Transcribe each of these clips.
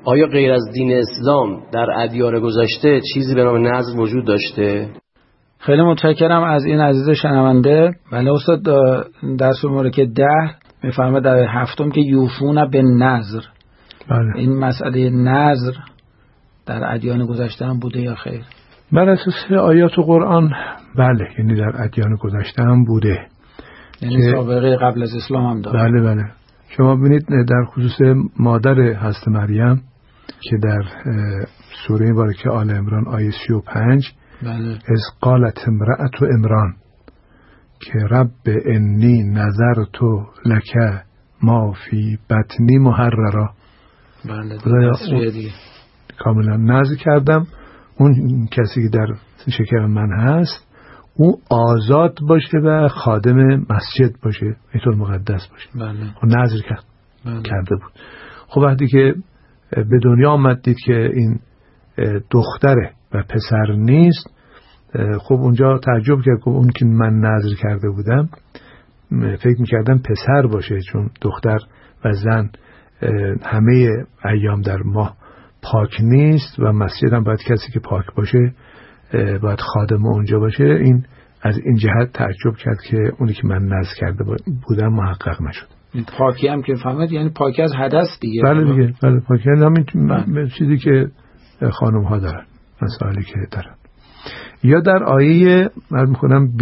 آیا غیر از دین اسلام در ادیان گذشته چیزی به نام نذر وجود داشته؟ خیلی متشکرم از این عزیز شنونده. بله استاد، در سوره که 10 میفرمه در 7 که یوفون به نذر. بله. این مسئله نذر در ادیان گذشته هم بوده یا خیر؟ بر اساس آیات قرآن بله، یعنی در ادیان گذشته هم بوده، یعنی سابقه قبل از اسلام هم داره. بله بله. شما ببینید در خصوص مادر حضرت مریم که در سوره مبارکه آل عمران آیه 35 بله. از قالت امرأة عمران که رب انی نظرت لک ما فی بطنی محررا. بله دیگه کاملا نذر کردم اون کسی که در شکم من هست او آزاد باشه و خادم مسجد باشه، بیت المقدس باشه. بله. خب نذر کرده بود. خب وقتی که به دنیا آمد دید که این دختره و پسر نیست، خب اونجا تعجب کرد. خب اون که من نذر کرده بودم فکر میکردم پسر باشه، چون دختر و زن همه ایام در ماه پاک نیست و مسجد هم باید کسی که پاک باشه باید خادم اونجا باشه. این از این جهت تعجب کرد که اونی که من نذر کرده بودم محقق نشد. پاکی هم که فهمید یعنی پاکی از حدث دیگه. بله دیگه، بله پاکی همین چیزی که خانم ها دارن، مسائلی که دارن. یا در آیه من میکنم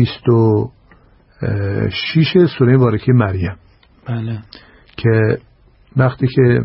26 سوره مبارکه مریم، بله، که وقتی که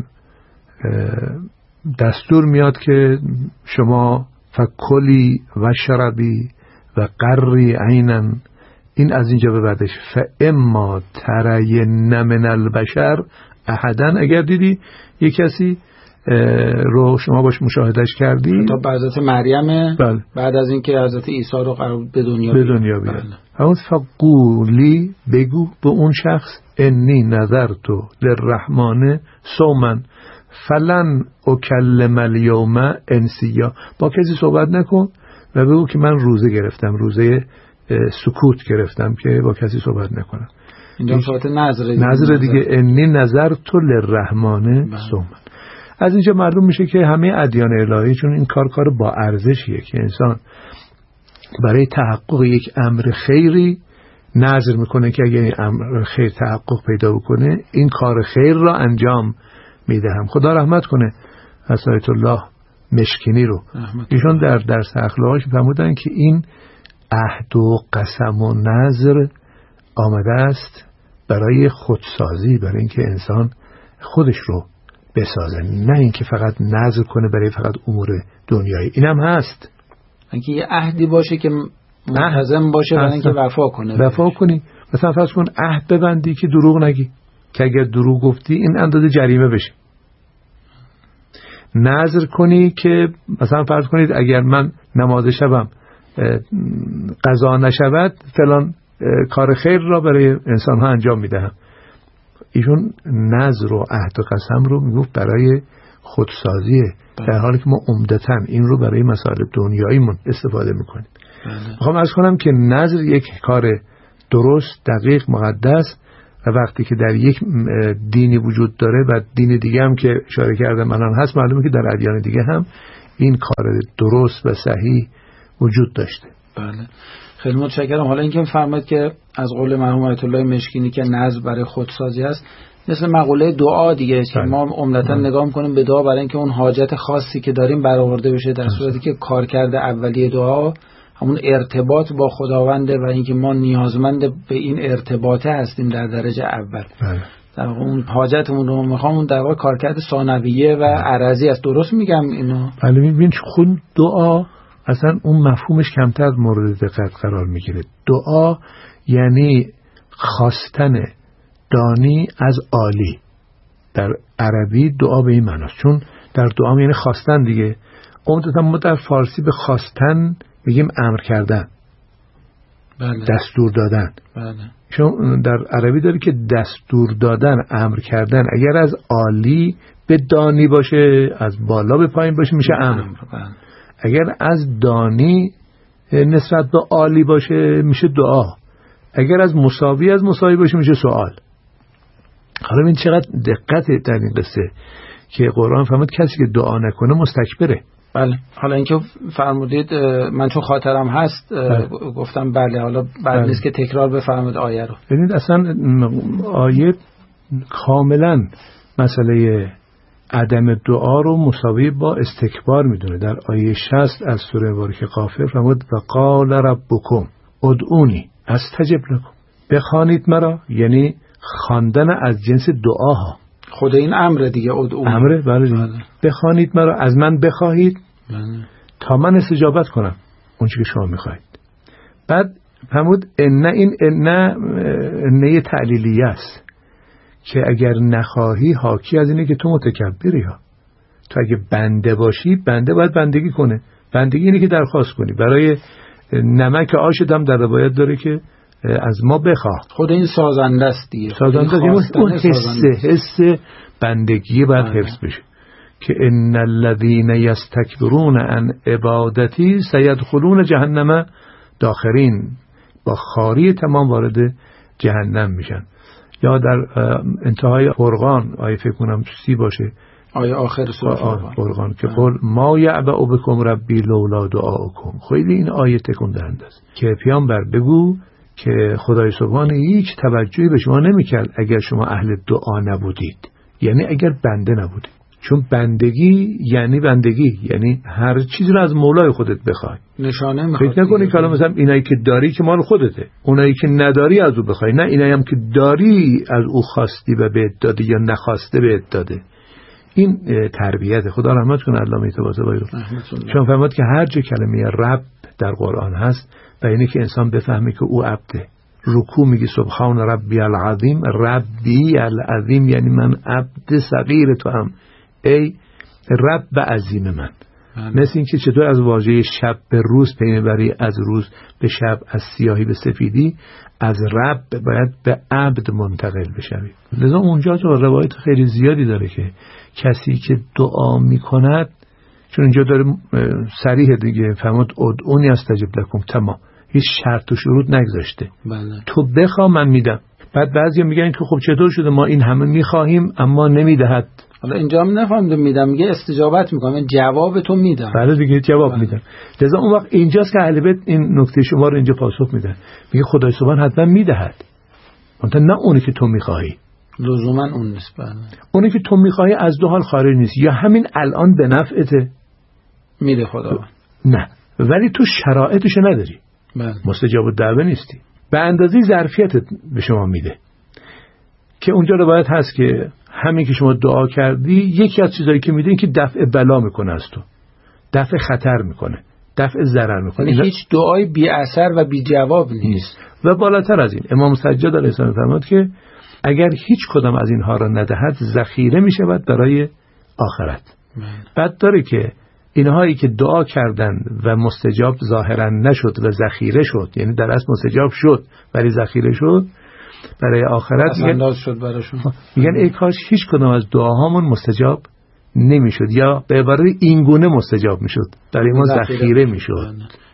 دستور میاد که شما فکلی و شربی و قری عینا، این از اینجا به بعدش فاما ترین من البشر احدا، اگر دیدی یک کسی رو شما باش مشاهدهش کردی، تا به حضرت مریم بله. بعد از اینکه حضرت عیسی رو قرار به دنیا بیاد بله. همون فقولی بگو به اون شخص انی نذرتو للرحمن صوما فلن اکلم اليوم انسیا، با کسی صحبت نکن و بگو که من روزه گرفتم، روزه سکوت گرفتم که با کسی صحبت نکنم. اینجا صورت نظر دیگه انی نذرتو للرحمن صوما. از اینجا معلوم میشه که همه ادیان الهی چون این کار با ارزشیه که انسان برای تحقق یک امر خیری نظر میکنه که اگه این امر خیر تحقق پیدا بکنه این کار خیر را انجام میدهم. خدا رحمت کنه حضرت آیت الله مشکینی رو، ایشون در درس اخلاقش فرمودن که این عهد و قسم و نظر آمده است برای خودسازی، برای اینکه انسان خودش رو بسازه، نه اینکه فقط نظر کنه برای فقط امور دنیایی. اینم هست اینکه یه عهدی باشه که منتظم باشه برای اینکه وفا کنی. مثلا فرض کن عهد ببندی که دروغ نگی، که اگر دروغ گفتی این اندازه جریمه بشه. نظر کنی که مثلا فرض کنید اگر من نماز شبم قضا نشود فلان کار خیر را برای انسان ها انجام میدهم. ایشون نظر و عهد و قسم رو میگفت برای خودسازیه، در حالی که ما عمدتاً این رو برای مسائل دنیاییمون استفاده میکنیم. میخوام عرض کنم که نظر یک کار درست، دقیق، مقدس و وقتی که در یک دینی وجود داره و دین دیگه هم که اشاره کردم الان هست، معلومه که در ادیان دیگه هم این کار درست و صحیح وجود داشته. بله، خیلی متشکرم. حالا اینکه فرمایید که از قول مرحوم آیت الله مشکینی که نظر برای خودسازی است، مثل مقوله دعا دیگه که ما عمدتاً نگاه می‌کنیم به دعا برای اینکه اون حاجت خاصی که داریم برآورده بشه، در صورتی که کارکرد اولیه دعا همون ارتباط با خداونده و اینکه ما نیازمند به این ارتباطه هستیم در درجه اول. در واقع اون حاجتمون رو می‌خوام اون در واقع کارکرد ثانویه و عرضی است. درست میگم اینو؟ بله، می‌بینید خود دعا اصلا اون مفهومش کمتر مورد دقت قرار میگیره. دعا یعنی خواستن دانی از عالی. در عربی دعا به این معناست، چون در دعا یعنی خواستن دیگه. عمدتاً ما در فارسی به خواستن بگیم امر کردن، بله. دستور دادن. بله. چون در عربی داره که دستور دادن، امر کردن اگر از عالی به دانی باشه، از بالا به پایین باشه میشه امر. بله. اگر از دانی نسبت به عالی باشه میشه دعا. اگر از مساوی باشه میشه سوال. حالا این چقدر دقت در این قصه که قرآن فرمود کسی که دعا نکنه مستکبره. بله. حالا اینکه فرمودید من چون خاطرم هست گفتم بله، حالا بعد نیست که تکرار بفرمایید آیه رو. ببینید اصلا آیه کاملا مسئله عدم دعا رو مساوی با استکبار میدونه. در آیه 60 از سوره مبارکه غافر فرمود و قال ربکم ادعونی استجب لکم، بخوانید مرا، یعنی خواندن از جنس دعاها. خود این امر دیگه، ادعونی امره. بله. بخوانید مرا، از من بخواهید تا من استجابت کنم اون چیزی که شما میخواهید. بعد فرمود این نه تعلیلیه است که اگر نخواهی حاکی از اینه که تو متکبری ها. تو اگه بنده باشی، بنده باید بندگی کنه. بندگی اینه که درخواست کنی. برای نمک آشت هم در روایت داره که از ما بخواه. خود این سازنده است دیگه. سازنده اون حس بندگی باید حفظ بشه که ان الذين يستكبرون عن عبادتی سيدخلون جهنم داخرین، با خاری تمام وارد جهنم میشن. یا در انتهای فرقان آیه فکر کنم 30 باشه، آیه آخر سوره فرقان که قل ما یعبأ بکم ربی لولا دعاءکم. خیلی این آیه تکون دهنده است که پیامبر بگو که خدای سبحان هیچ توجهی به شما نمیکرد اگر شما اهل دعا نبودید، یعنی اگر بنده نبودید. چون بندگی یعنی بندگی، یعنی هر چیزی رو از مولای خودت بخوای. نشانه میخواد. فکر نکنی که مثلا اینایی که داری که مال خودته، اونایی که نداری از او بخوای. نه، اینایی هم که داری از او خواستی و بهت داده یا نخواسته بهت داده. این تربیت. خدا رحمت کنه علامه طباطبایی رو. چون فرمود که هر جا کلمه رب در قرآن هست و اینه که انسان بفهمه که او عبده. رکوع میگی سبحان ربی العظیم، ربی العظیم یعنی من عبد صغیر تو هم، ای رب عظیم من. مثل این که چطور از واژه شب به روز پی میبری، از روز به شب، از سیاهی به سفیدی، از رب باید به عبد منتقل بشوی. لذا اونجا تو روایت خیلی زیادی داره که کسی که دعا میکند، چون اینجا داره صریح دیگه فرمود ادعونی استجب لکم، تمام، هیچ شرط و شروط نگذاشته. تو بخوا من میدم. بعد بعضیا میگن که خب چطور شده ما این همه میخواهیم اما نمیدهد. حالا اینجا هم نفهمیدم میدم، میگه استجابت میکنم، جواب تو میدم. بله دیگه جواب میدم. لذا اون وقت اینجاست که اهل بیت این نکته شما رو اینجا پاسخ میدن. میگه خدای سبحان حتما میدهد، منتها نه اونی که تو میخواهی. لزوما اون نیست. اونی که تو میخواهی از دو حال خارج نیست، یا همین الان به نفعته میده خدا، نه ولی تو شرایطش نداری، مستجاب الدعوه نیستی، به اندازه ظرفیتت به شما میده. که اونجا روایت هست که همین که شما دعا کردی، یکی از چیزایی که میده این که دفع بلا میکنه از تو، دفع خطر میکنه، دفع ضرر میکنه. هیچ دعای بی اثر و بی جواب نیست. و بالاتر از این امام سجاد علیه السلام فرمود که اگر هیچ کدام از اینها را ندهد ذخیره میشود برای آخرت. بعد داره که اینهایی که دعا کردن و مستجاب ظاهرا نشد و ذخیره شد، یعنی در اصل مستجاب شد ولی ذخیره شد برای آخرت، میگن ای کاش هیچ کدام از دعاهامون مستجاب نمیشد، یا به عبارت این گونه مستجاب میشد، برای ما ذخیره میشد.